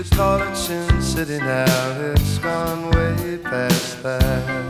should call it Sin City now. It's gone way past that.